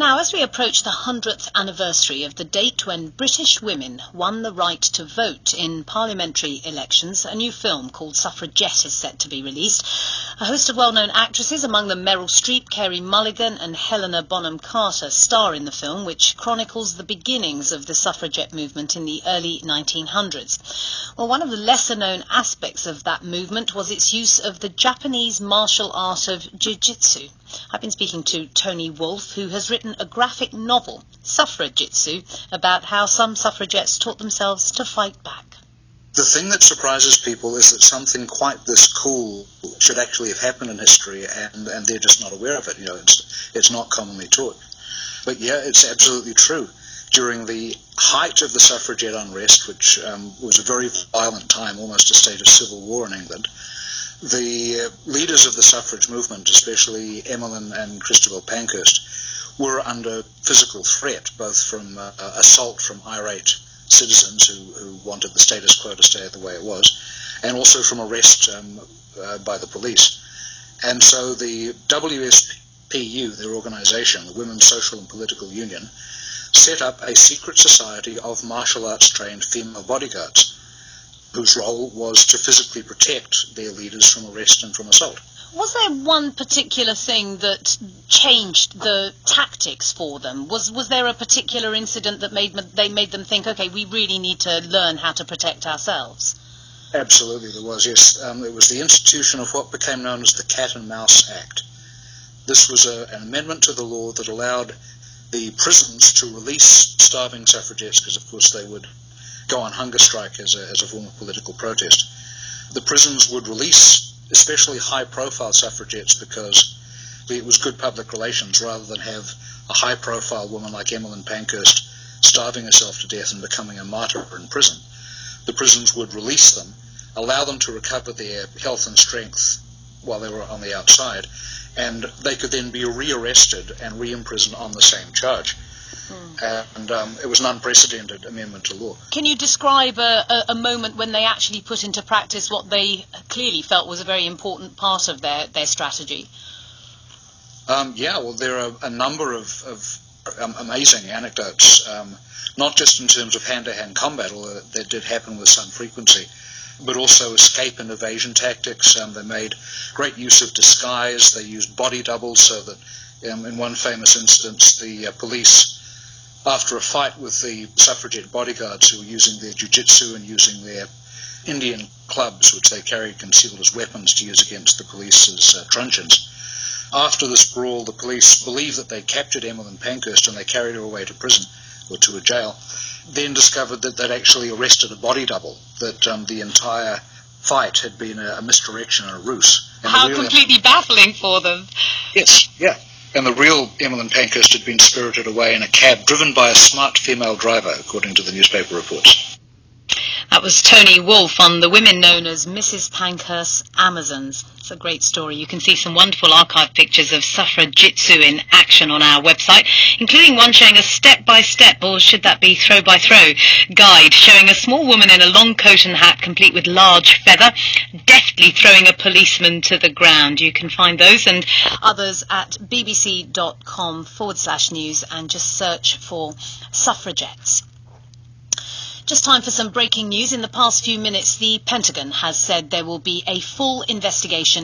Now, as we approach the 100th anniversary of the date when British women won the right to vote in parliamentary elections, a new film called Suffragette is set to be released. A host of well-known actresses, among them Meryl Streep, Carey Mulligan and Helena Bonham Carter, star in the film, which chronicles the beginnings of the suffragette movement in the early 1900s. Well, one of the lesser-known aspects of that movement was its use of the Japanese martial art of jiu-jitsu. I've been speaking to Tony Wolff, who has written a graphic novel, Suffragitsu, about how some suffragettes taught themselves to fight back. The thing that surprises people is that something quite this cool should actually have happened in history, and they're just not aware of it. You know, it's not commonly taught. But yeah, it's absolutely true. During the height of the suffragette unrest, which was a very violent time, almost a state of civil war in England, the leaders of the suffrage movement, especially Emmeline and Christabel Pankhurst, were under physical threat, both from assault from irate citizens who wanted the status quo to stay the way it was, and also from arrest by the police. And so the WSPU, their organisation, the Women's Social and Political Union, set up a secret society of martial arts trained female bodyguards, whose role was to physically protect their leaders from arrest and from assault. Was there one particular thing that changed the tactics for them? Was there a particular incident that made them think, okay, we really need to learn how to protect ourselves? Absolutely, there was, yes. It was the institution of what became known as the Cat and Mouse Act. This was an amendment to the law that allowed the prisons to release starving suffragettes, because of course they would go on hunger strike as a form of political protest. The prisons would release especially high-profile suffragettes because it was good public relations, rather than have a high-profile woman like Emmeline Pankhurst starving herself to death and becoming a martyr in prison. The prisons would release them, allow them to recover their health and strength while they were on the outside, and they could then be rearrested and re-imprisoned on the same charge. And it was an unprecedented amendment to law. Can you describe a moment when they actually put into practice what they clearly felt was a very important part of their strategy? Well, there are a number of amazing anecdotes, not just in terms of hand-to-hand combat, although that did happen with some frequency, but also escape and evasion tactics. They made great use of disguise. They used body doubles, so that in one famous instance, the police, after a fight with the suffragette bodyguards who were using their jiu-jitsu and using their Indian clubs, which they carried concealed as weapons to use against the police's truncheons. After this brawl, the police believed that they captured Emmeline Pankhurst and they carried her away to prison, or to a jail, then discovered that they'd actually arrested a body double, that the entire fight had been a misdirection and a ruse. And how completely baffling for them. Yes, yeah. And the real Emmeline Pankhurst had been spirited away in a cab driven by a smart female driver, according to the newspaper reports. That was Tony Wolff on the women known as Mrs. Pankhurst's Amazons. It's a great story. You can see some wonderful archive pictures of Suffragitsu in action on our website, including one showing a step-by-step, or should that be throw-by-throw, guide showing a small woman in a long coat and hat complete with large feather, deftly throwing a policeman to the ground. You can find those and others at bbc.com/news and just search for suffragettes. Just time for some breaking news. In the past few minutes, the Pentagon has said there will be a full investigation